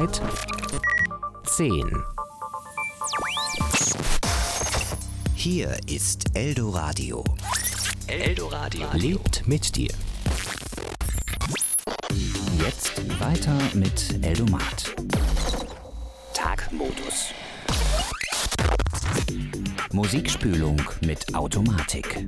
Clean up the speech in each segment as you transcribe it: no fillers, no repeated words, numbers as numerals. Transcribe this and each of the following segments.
Zeit 10. Hier ist Eldoradio. Eldoradio lebt mit dir. Jetzt weiter mit Eldomat. Tagmodus. Musikspülung mit Automatik.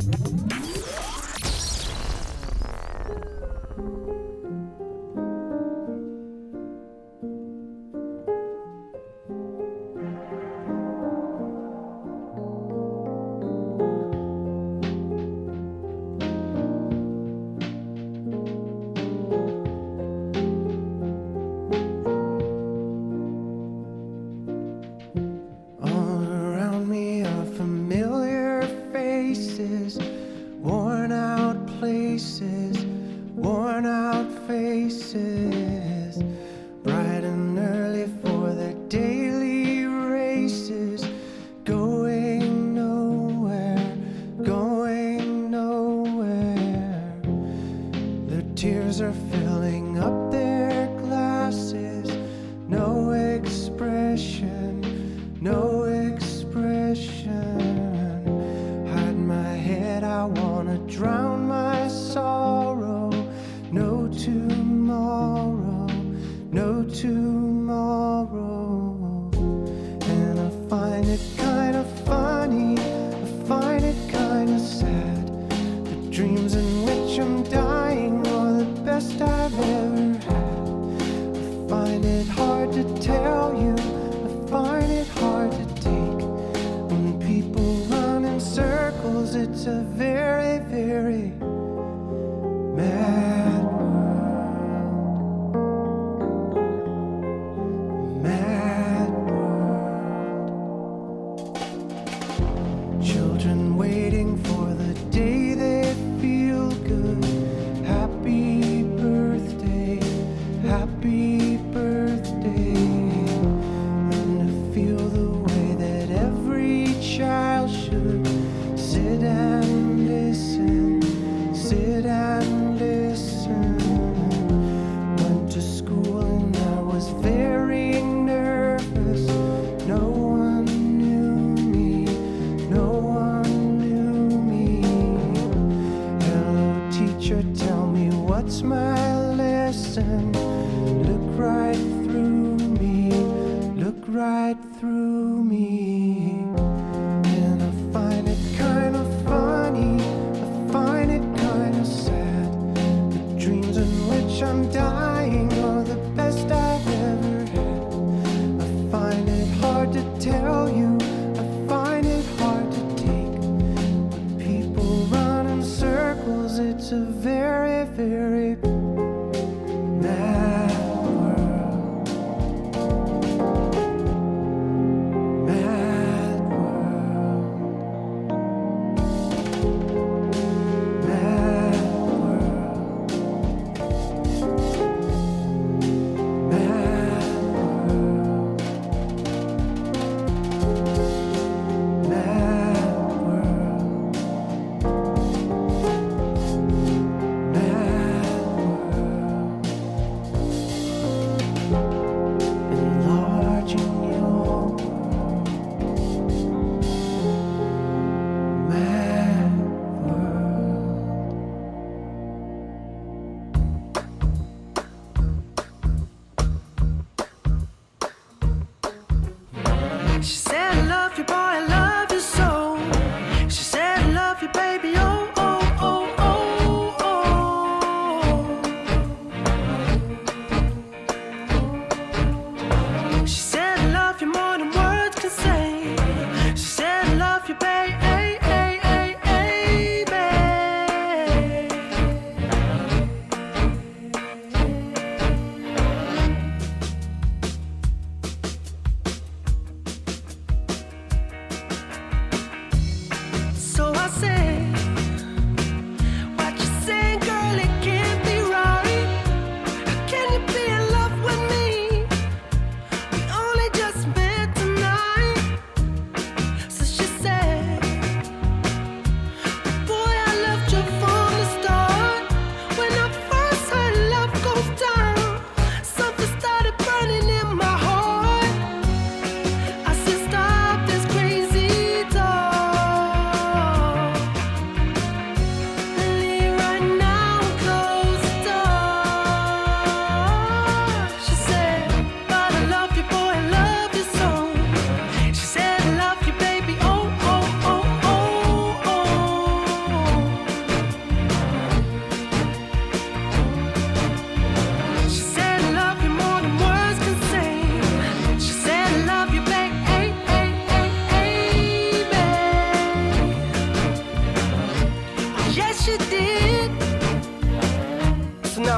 Sit and listen.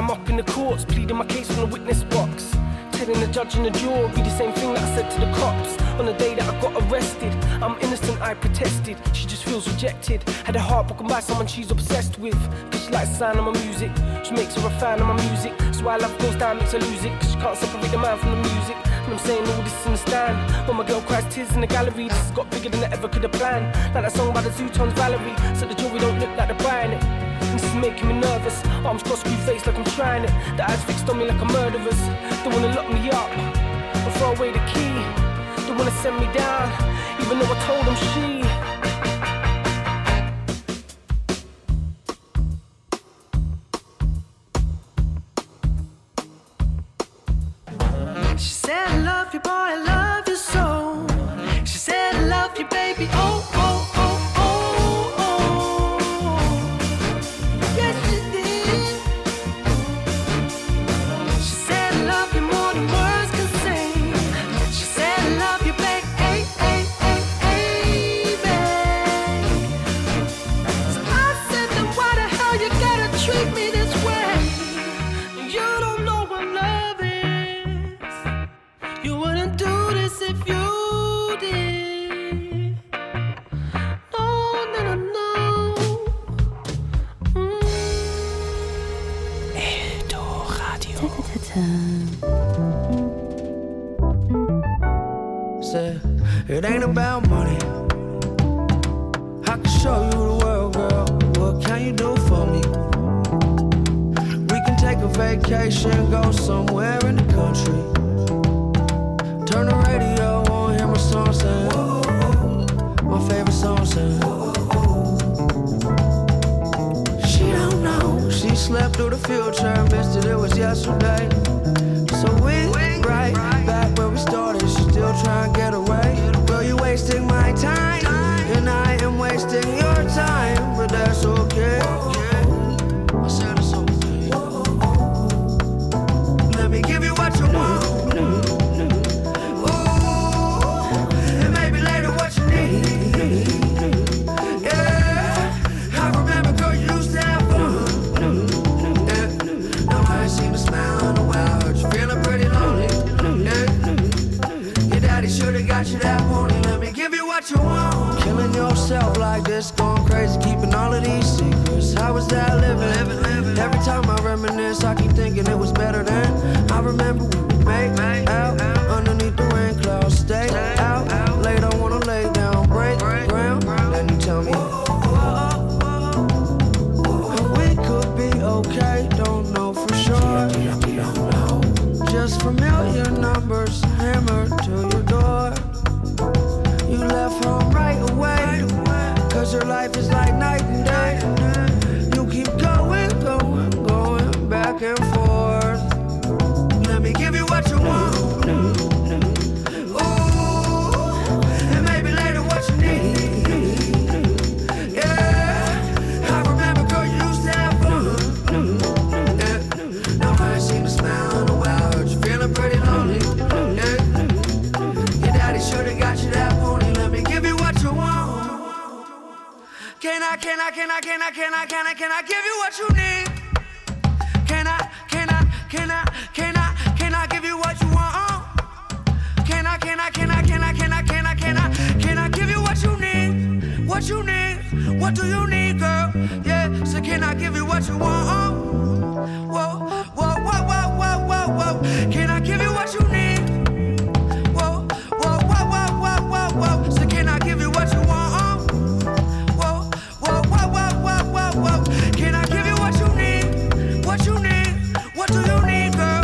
I'm up in the courts, pleading my case from the witness box. Telling the judge and the jury the same thing that I said to the cops on the day that I got arrested. I'm innocent, I protested. She just feels rejected. Had her heart broken by someone she's obsessed with. Cause she likes the sound of my music. She makes her a fan of my music. So why love goes down makes her lose it. Cause she can't separate the man from the music. And I'm saying all this in the stand. When my girl cries tears in the gallery, this has got bigger than I ever could have planned. Like that song by the Zootons, Valerie. So the jury don't look like they're buying it. This is making me nervous. Arms crossed, screw face like I'm trying it. The eyes fixed on me like a murderer's. They wanna lock me up and throw away the key. They wanna send me down, even though I told them she. She said I love you, boy, I love you so. She said I love you, baby, oh, oh, oh, oh, oh. Yes, she did. She said I love you more than words can say. She said I love you, baby, hey, hey, hey, hey, babe. So I said, then why the hell you gotta treat me this way? You don't know what love is. You wouldn't do this if you did. No, no, no, no. Eldoradio. Said, it ain't about money. I can show you the world, girl. What can you do for me? We can take a vacation, go somewhere in the country. Turn the radio on, hear my song saying, my favorite song saying. She don't know, she slept through the future, missed it was yesterday. So we right back where we started, she still trying to get away. Girl, you wasting my time, and I am wasting your time, but that's okay. I said it's okay. Let me give you what you want. Got you that morning, let me give you what you want. Killing yourself like this, going crazy, keeping all of these secrets. How was that living? Every time I reminisce, I keep thinking it was better than. I remember when we made out underneath the rain clouds. Stay out late, I wanna lay down, break ground. Then you tell me we could be okay, don't know for sure. Just familiar numbers hammered to your door. You left home right away, cause your life is like night and day. You keep going back and forth. Let me give you what you want. Ooh, and maybe later what you need. Yeah, I remember, girl, you used to have fun. Yeah, now I ain't seen a smile in a while. Heard you feeling pretty lonely. Yeah, your daddy should've got you that pony. Let me give you what you want. Can I give you what you need? Can I give you what you want? Can I give you what you need? What you need? What do you need, girl? Yeah, so can I give you what you want? Whoa. Can I give you what you need? Whoa. So can I give you what you want? Whoa. Can I give you what you need? What you need? What do you need, girl?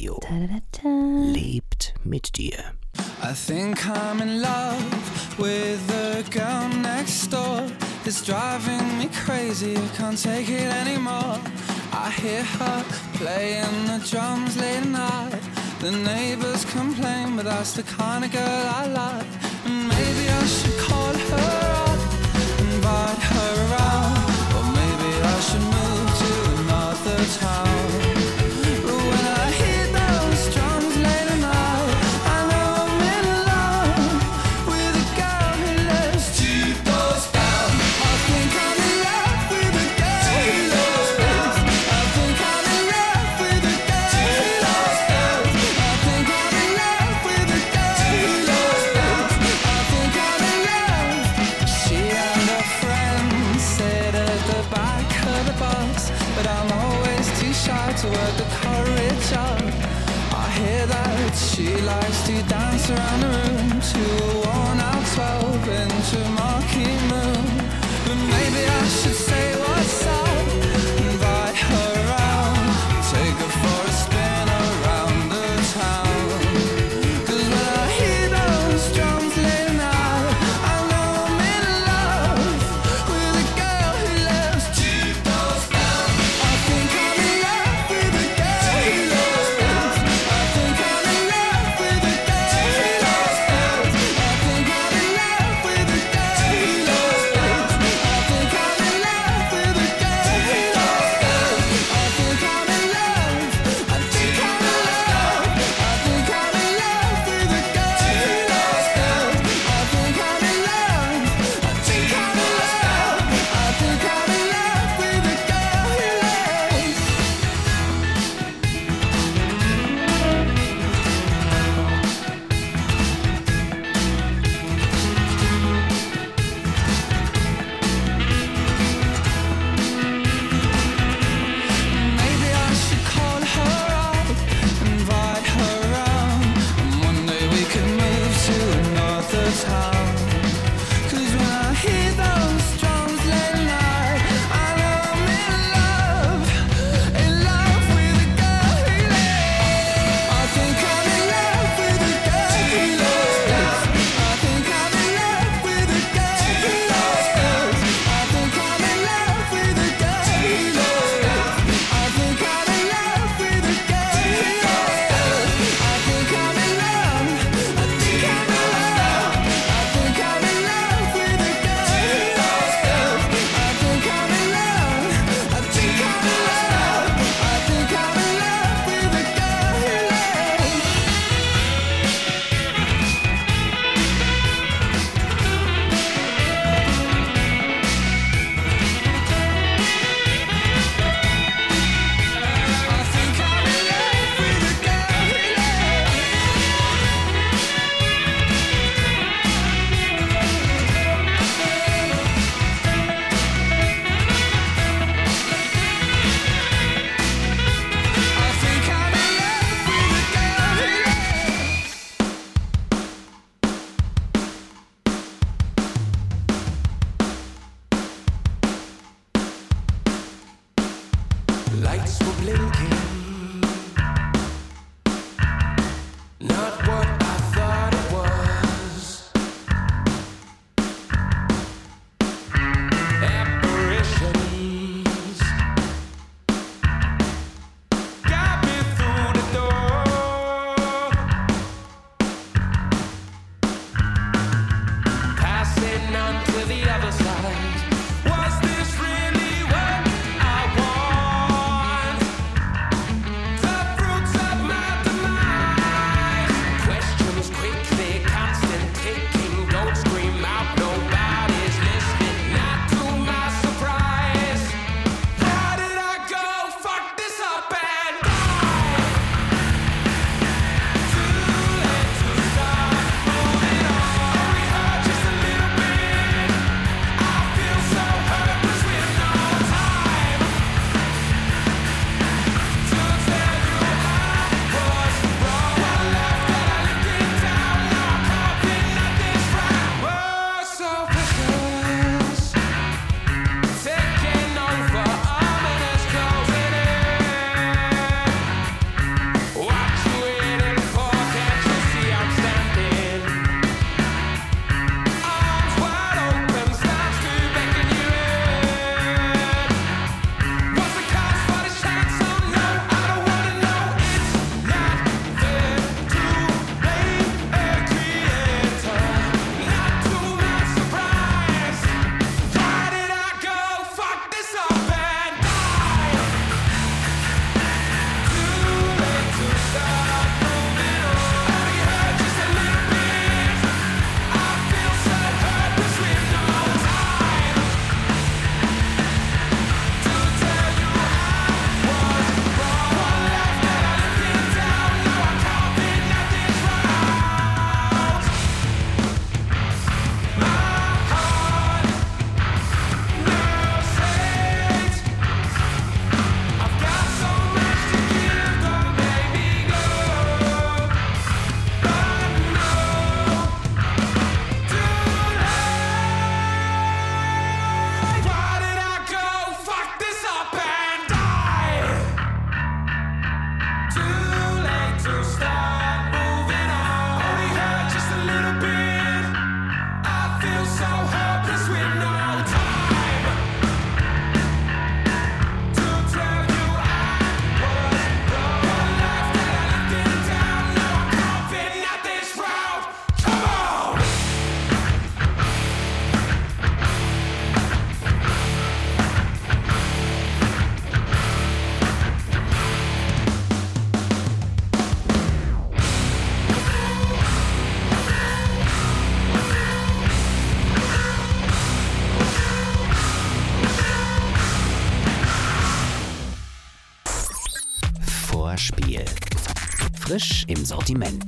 Radio lebt mit dir. I think I'm in love with the girl next door. It's driving me crazy, I can't take it anymore. I hear her playing the drums late at night. The neighbors complain, but that's the kind of girl I like. And maybe I should call her up, invite her around. Or maybe I should move to another town. But when I hear those drums late at night, I know I'm in love with a girl who lives 2 doors down. I think I'm in love with a girl who lives. I think I'm in love with a girl who lives. I think I'm in love with a girl who lives. I think I'm in love. She and her friends sit at the back of the bus, but I'm always too shy to work the courage up. I hear that she likes to dance around the room to a worn-out 12-inch marquee moon. But maybe I should say what's up, invite her around, take her for a spin around the town. 'Cause when I hear those drums late at night, I know I'm in love with a girl who lives 2 doors down. I think I'm in love with a girl who lives. I think I'm in love with a girl who lives. I think I'm in love with a girl who lives. I think I'm in love. frisch im Sortiment.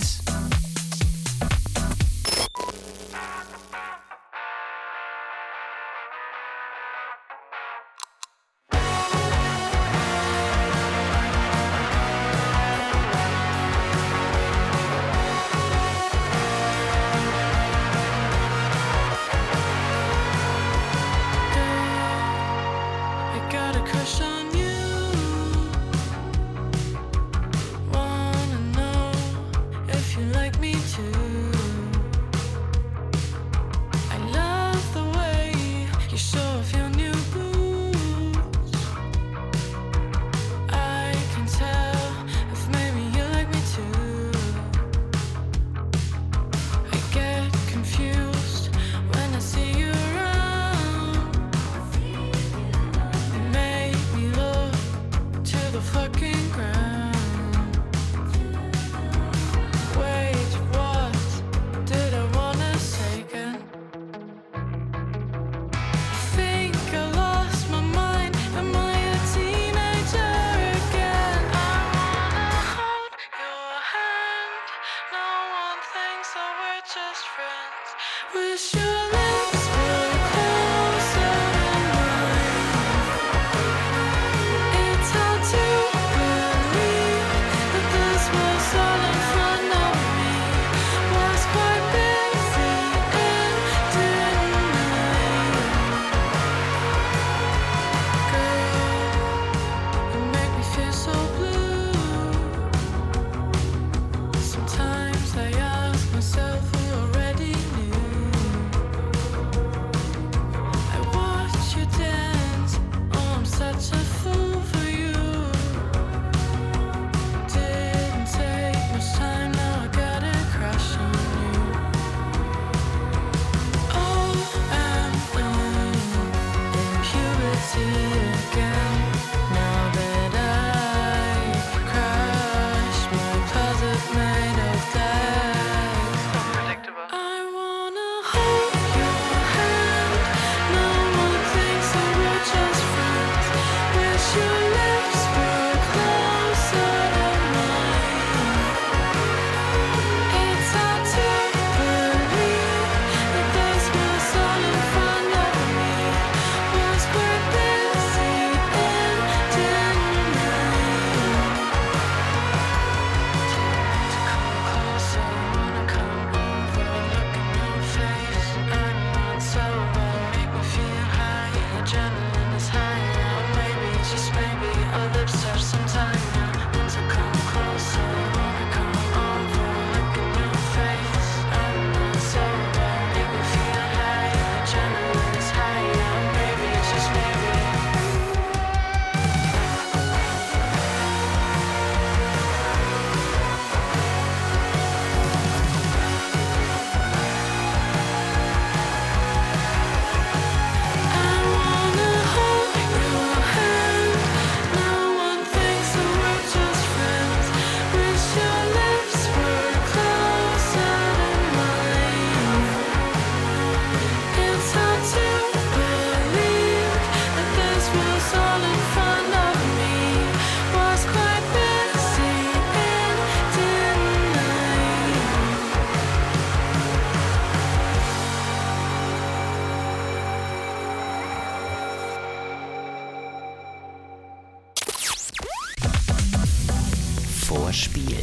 Vorspiel.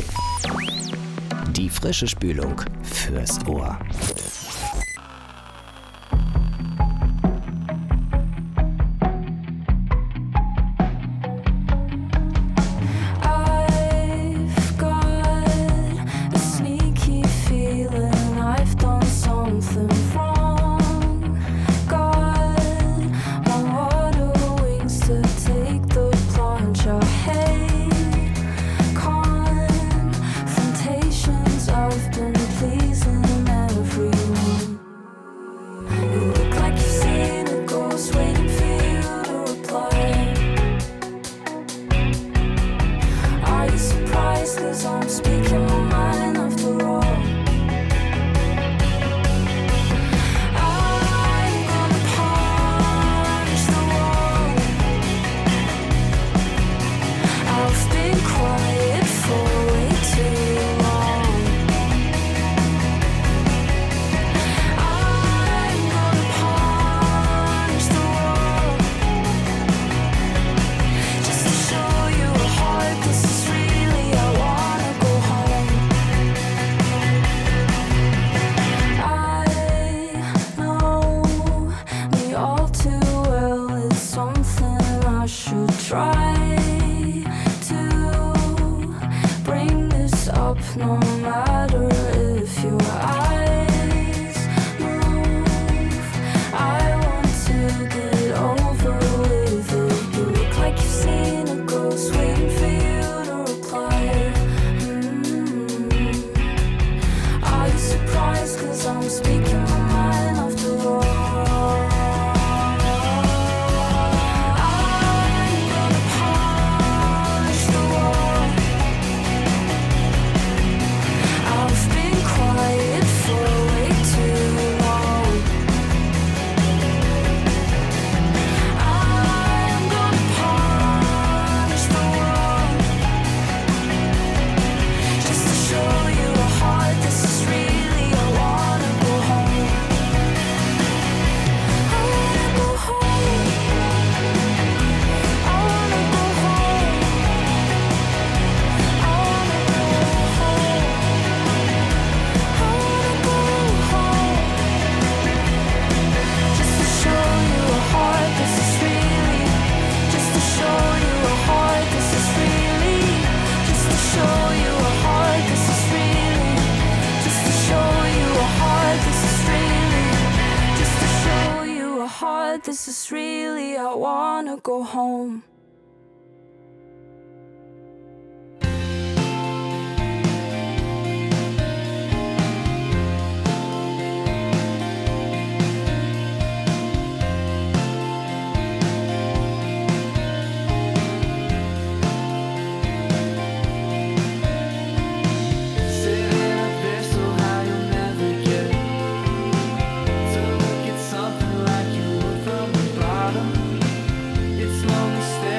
Die frische Spülung fürs Ohr. Confrontations often pleasing every stop no matter if your eyes move. I want to get over with it. You look like you've seen a ghost waiting for you to reply. Are you surprised 'cause I'm speaking my mind after all? This is really, I wanna go home. It's no mistake.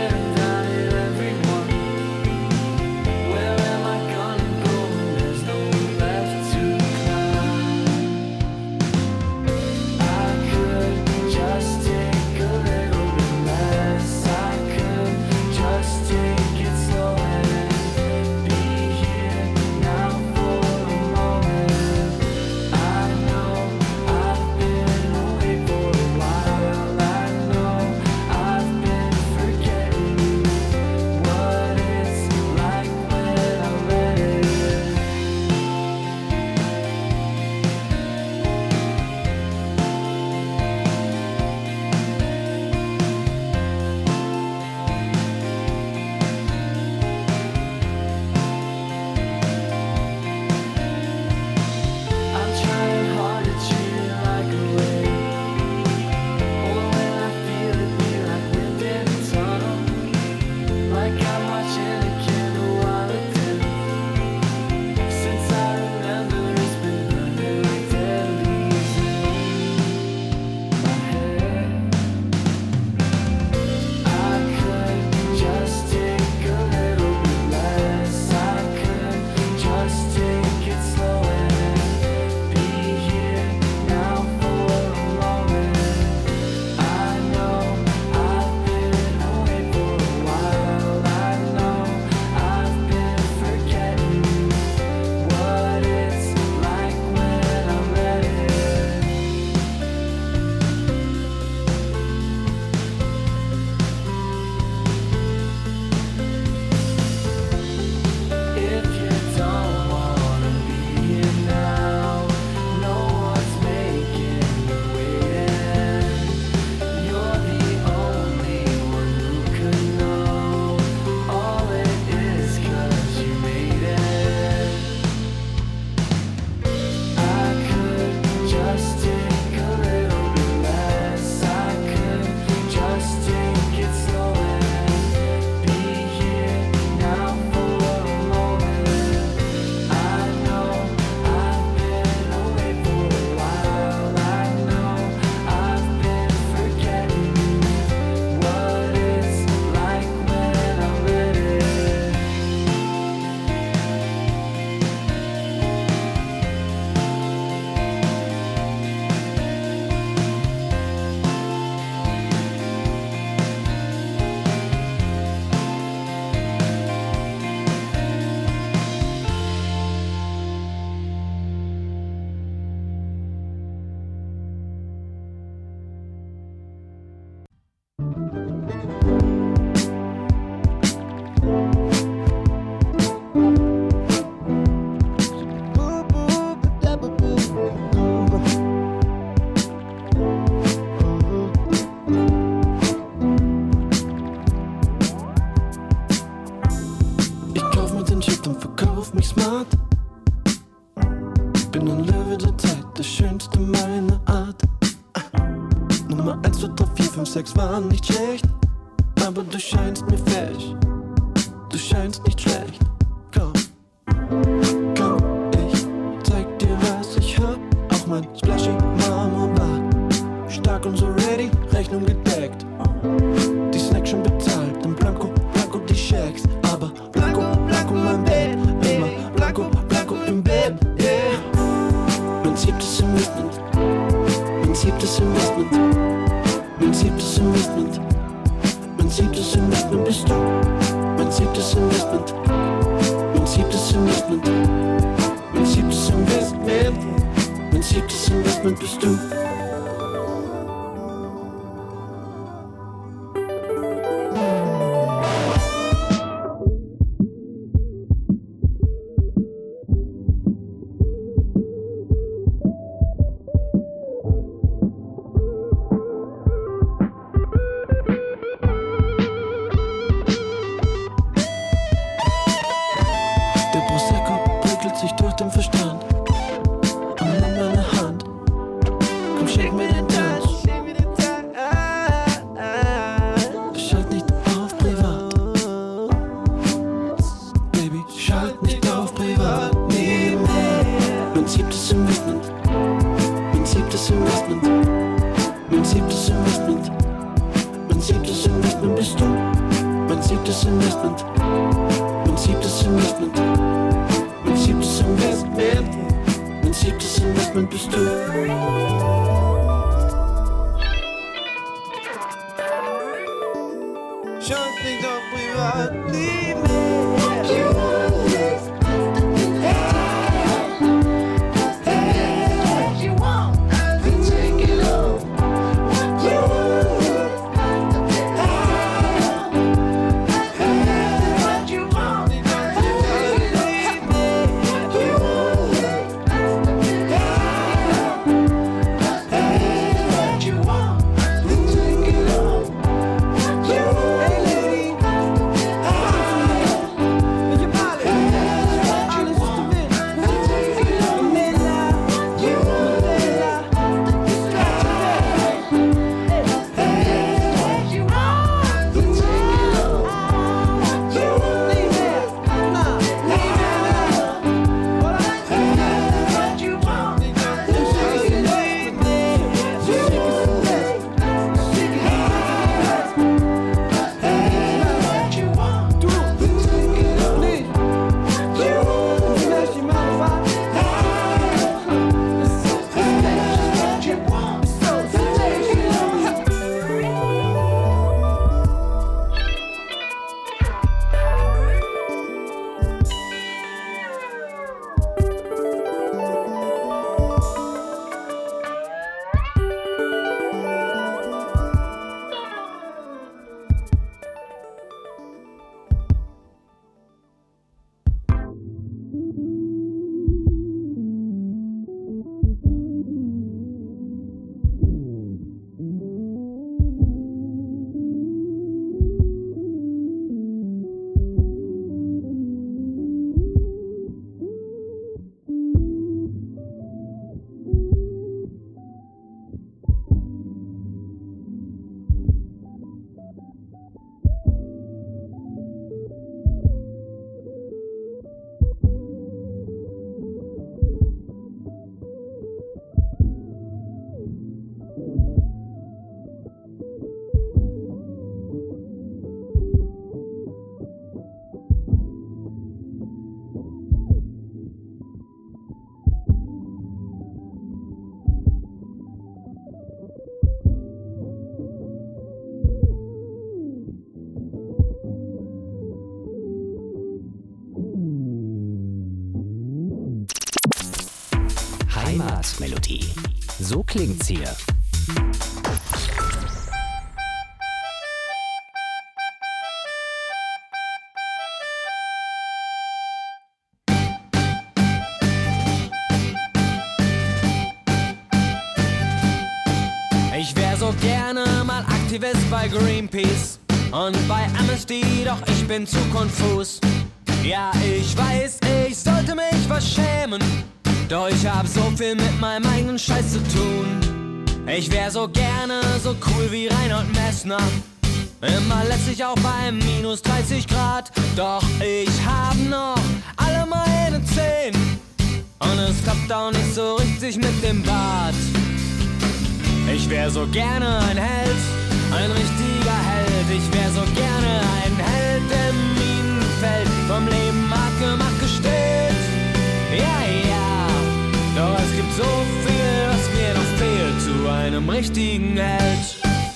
bin ein Löwe der Zeit, der schönste meiner Art. Nummer 1, 2, 3, 4, 5, 6 waren nicht schlecht, aber du scheinst mir fesch. Du scheinst nicht schlecht. Komm, ich zeig dir, was ich hab. Auch mein Splashy Marmorbad. Stark und so ready, Rechnung gedeckt. Die Snacks schon bezahlt, in Blanco, Blanco die Shacks. Aber Blanco, Blanco mein Bett. Immer Blanco, Blanco im Bett, yeah. Mein siebtes Investment. Mein siebtes Investment. Mein siebtes Investment. Mein siebtes Investment bist du. Mein siebtes Investment. Mein siebtes Investment. Mein siebtes Investment. Mein siebtes Investment bist du. Heimatmelodie. So klingt's hier. Ich wär so gerne mal Aktivist bei Greenpeace und bei Amnesty, doch ich bin zu konfus. Ja, ich weiß, ich sollte mich was schämen, Doch ich hab so viel mit meinem eigenen Scheiß zu tun. Ich wär so gerne so cool wie Reinhold Messner. Immer letztlich auch bei minus 30 Grad. Doch ich hab noch alle meine 10. Und es klappt auch nicht so richtig mit dem Bart. Ich wär so gerne ein Held, ein richtiger Held. Ich wär so gerne ein Held im Minenfeld. Vom Leben hart gemacht gestellt. Ja, ja, doch es gibt so viel, was mir noch fehlt zu einem richtigen Held.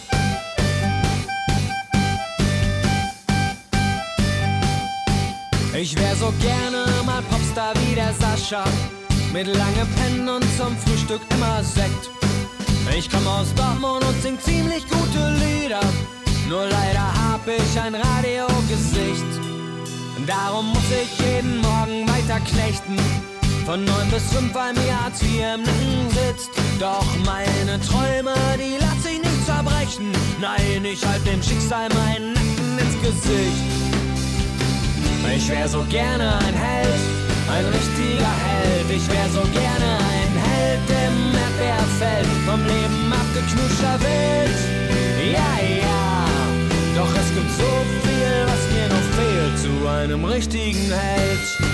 Ich wär so gerne mal Popstar wie der Sascha, mit lange Pennen und zum Frühstück immer Sekt. Ich komm aus Dortmund und sing ziemlich gute Lieder, nur leider hab ich ein Radiogesicht. Darum muss ich jeden Morgen weiter knechten, von 9 bis 5, weil mir Hartz IV im Nacken sitzt. Doch meine Träume, die lass ich nicht zerbrechen. Nein, ich halt dem Schicksal meinen Nacken ins Gesicht. Ich wär so gerne ein Held, ein richtiger Held. Ich wär so gerne ein Held im Erdbeerfeld, vom Leben abgeknutschter Welt. Ja, ja, doch es gibt so viel, was mir noch fehlt zu einem richtigen Held.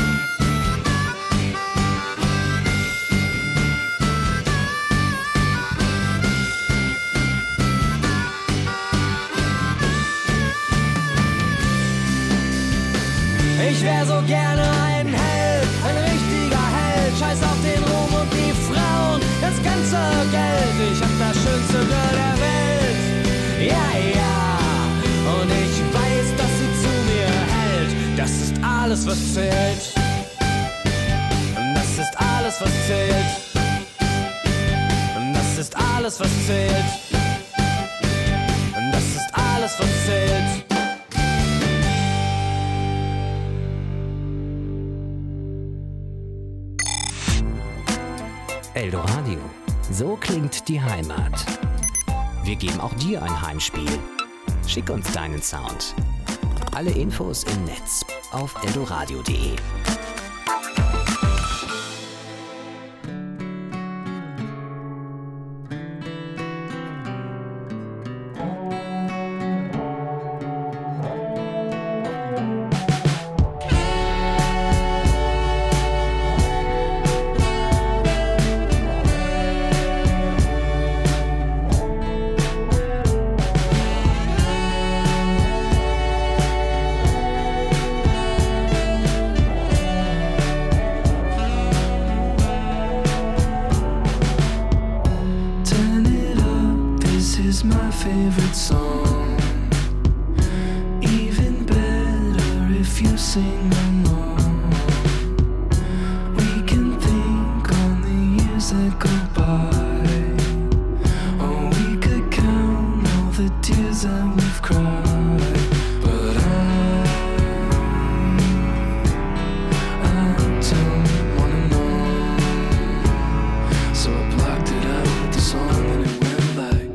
Ich wär so gerne ein Held, ein richtiger Held. Scheiß auf den Ruhm und die Frauen, das ganze Geld. Ich hab das schönste Girl der Welt. Ja, ja, und ich weiß, dass sie zu mir hält. Das ist alles, was zählt. Und das ist alles, was zählt. Und das ist alles, was zählt. Und das ist alles, was zählt. Eldoradio. So klingt die Heimat. Wir geben auch dir ein Heimspiel. Schick uns deinen Sound. Alle Infos im Netz auf eldoradio.de. Favorite song, even better if you sing along. We can think on the years that go by, or we could count all the tears that we've cried. But I don't wanna know, so I blocked it out with the song and it went like.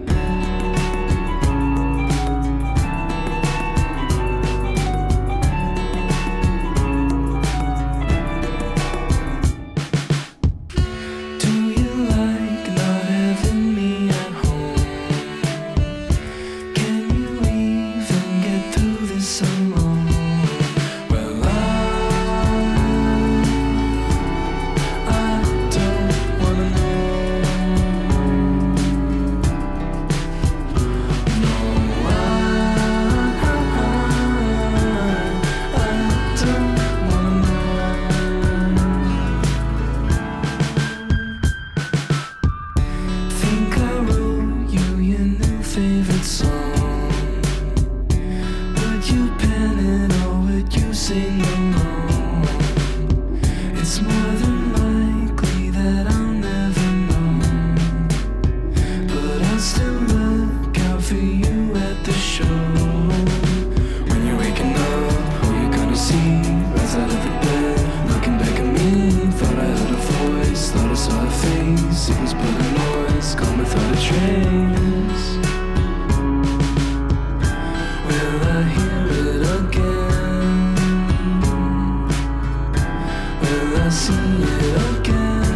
See it again.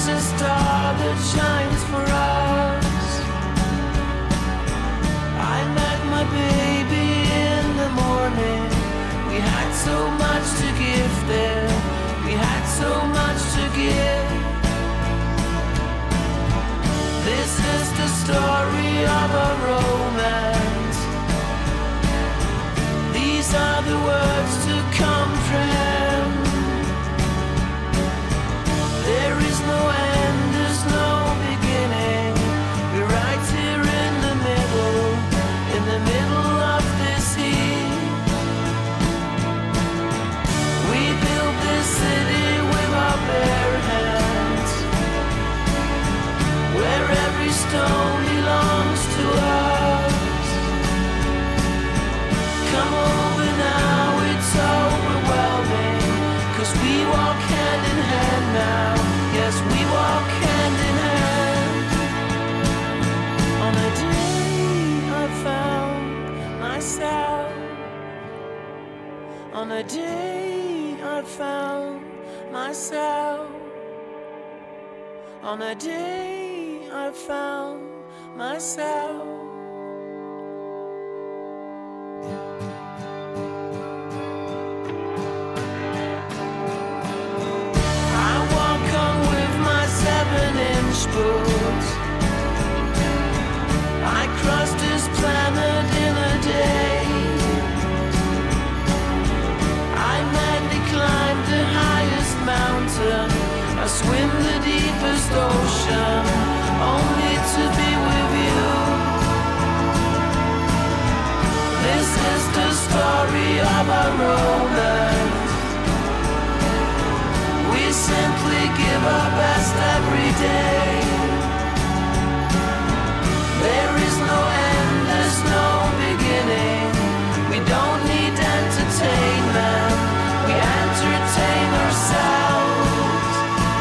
a star that shines for us. I met my baby in the morning. We had so much to give there. We had so much to give. This is the story of a romance. These are the words to comprehend. There is no end, there's no beginning. We're right here in the middle of this heat. We built this city with our bare hands, where every stone belongs to us. Come over now, it's overwhelming, 'cause we walk hand in hand now. Yes, we walk hand in hand. On a day I found myself. On a day I found myself. On a day I found myself. I walk on with my 7-inch boots. I crossed this planet in a day. I madly climbed the highest mountain. I swim the deepest ocean, only to be with you. This is the story of our romance. We simply give our best every day. There is no end, there's no beginning. We don't need entertainment, we entertain ourselves.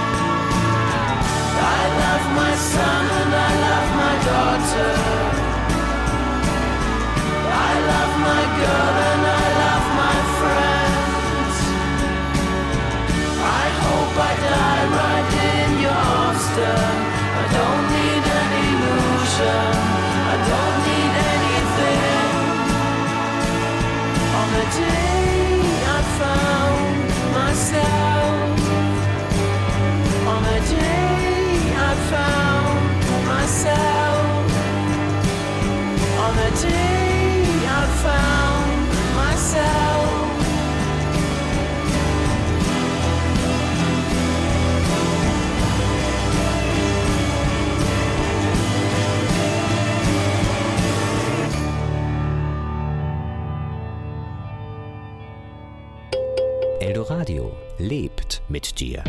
I love my son and I love my daughter. I love my girl and I love my friends. I hope I die right in your arms, then. I don't need an illusion, I don't need anything. On the day I found myself. On the day I found myself. On the day I found myself. Eldoradio lebt mit dir.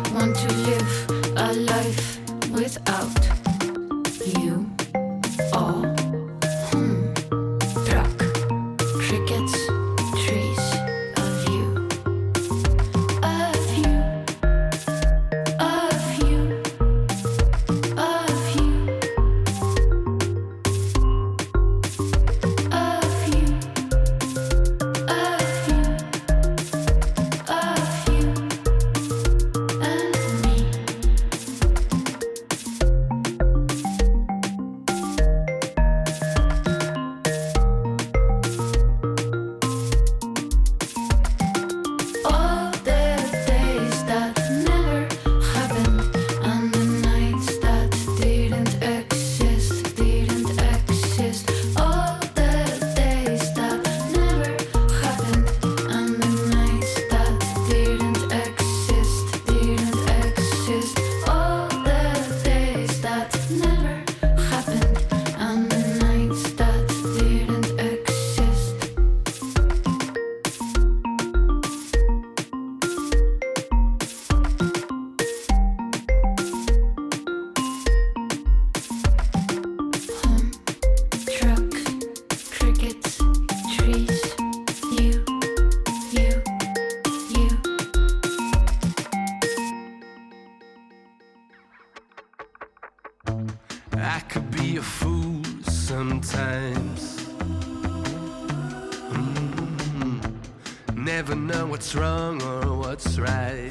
a life without you. All never know what's wrong or what's right.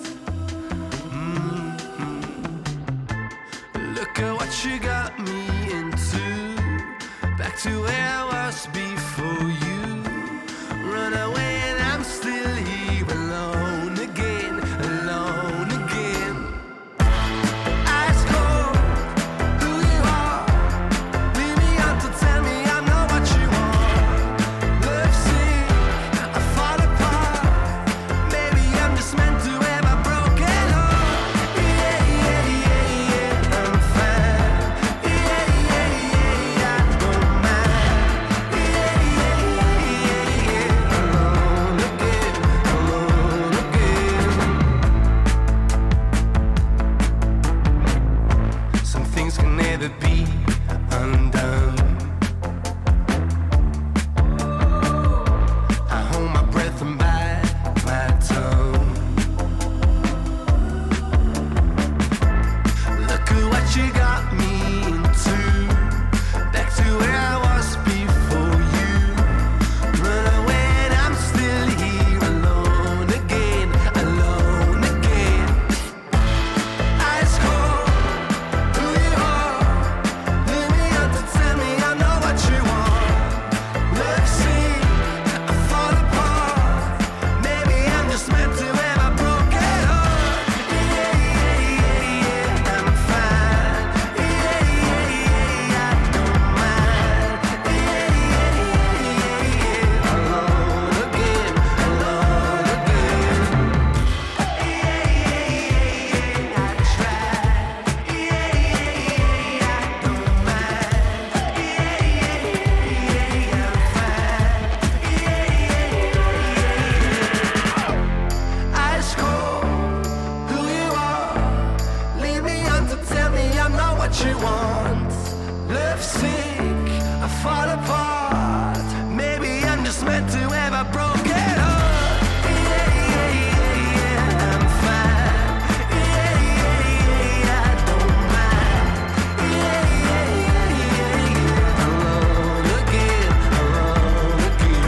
Look at what you got me into, back to where I was before you. Run away and I'm still here alone again, alone again. Ask cold who you are, leave me out to tell me I'm not what you want. Love sick, I fall apart, maybe I'm just meant to have a broken heart. Yeah, yeah, yeah, yeah, I'm fine. Yeah, yeah, yeah, I don't mind. Yeah, yeah, yeah, yeah, alone again, alone again. Some things can never be undone. I hold my breath and bite my tongue. Look at what you got me into, back to where I was before you. Run away and I'm still here alone again, alone again. Ice cold, who you are, leave me out to tell me I know what you want. Love sick, I fall apart, maybe I'm just meant to have a broken heart. Yeah, yeah, yeah, yeah, I'm fine. Yeah, yeah, yeah, I don't mind. Yeah, yeah, yeah, yeah, alone again, alone again. Yeah, yeah, yeah, I tried. Yeah, yeah, yeah, I don't mind. Yeah, yeah, yeah, I'm fine. Yeah, yeah, ice cold, who you are, leave me out to tell me I'm not what you want. Love sick, I fall apart, maybe I'm just meant to have a broken heart. Yeah, yeah, yeah, yeah, I'm fine. Yeah, yeah, yeah, I don't mind. Yeah, yeah, yeah, yeah, alone again, alone again.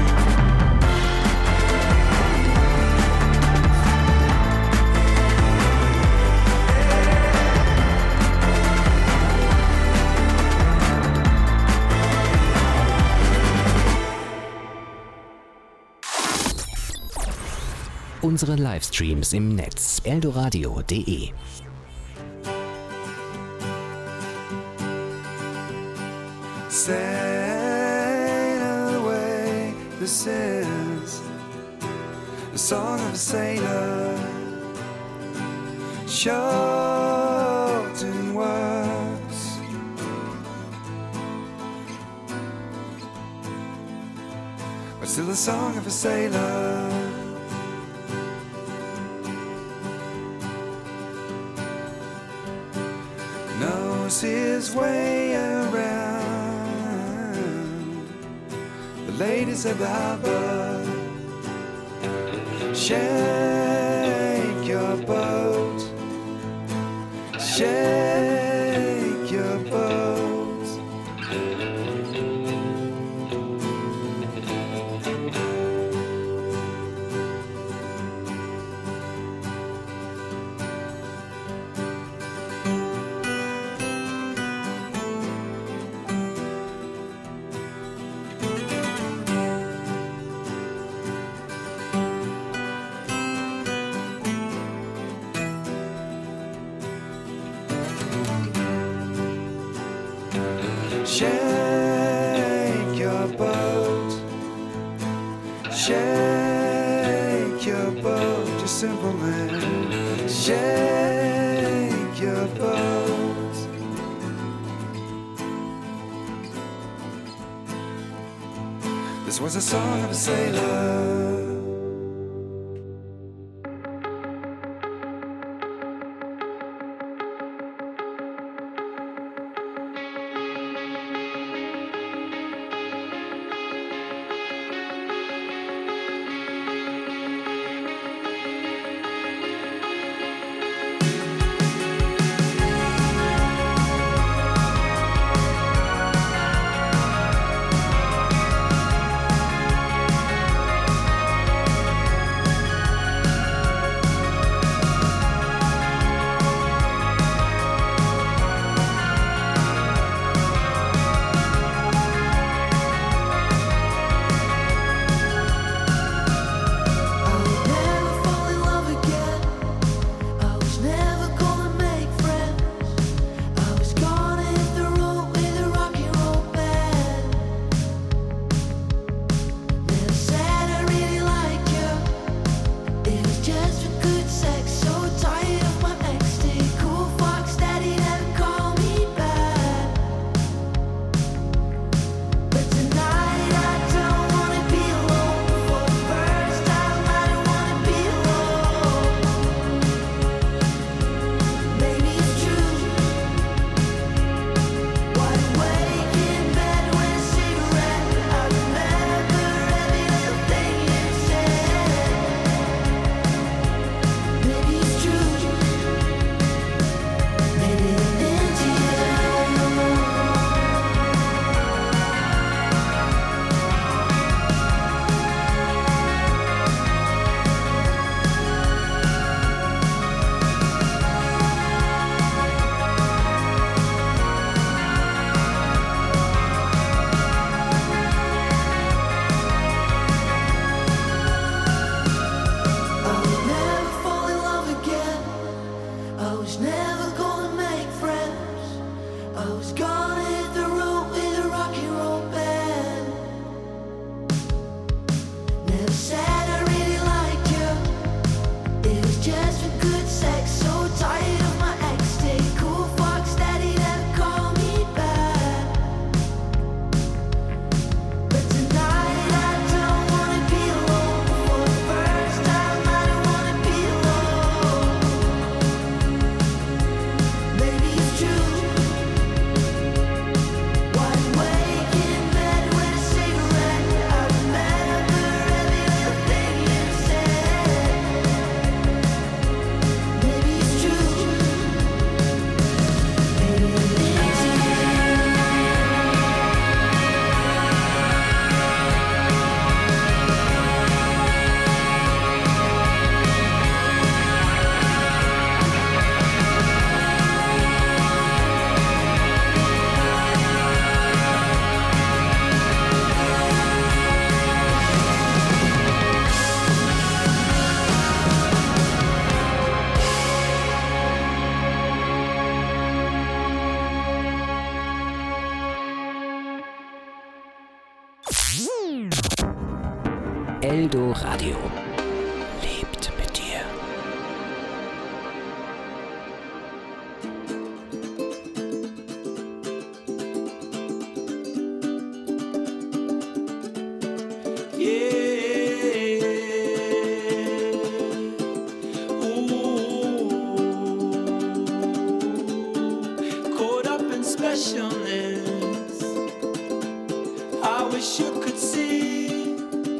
Unsere Livestreams im Netz eldoradio.de. Sail away, this is the song of a sailor, short in words, but still the song of a sailor. Knows his way around the ladies of the harbor. Shake your boat, shake your boat. Shake your boat, shake your boat, you simple man. Shake your boat. This was a song of a sailor. Lido Radio. Lebt mit dir. Specialness. I wish you could see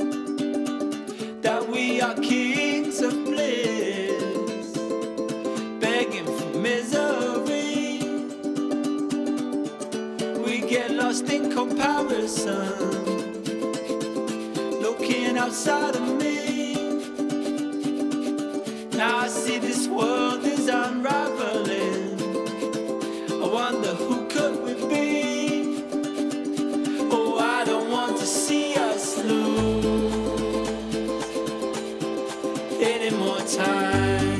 that we are kings of bliss, begging for misery. We get lost in comparison, looking outside of me. Now I see this world is unraveling. I wonder who could we be? Oh, I don't want to see us lose any more time.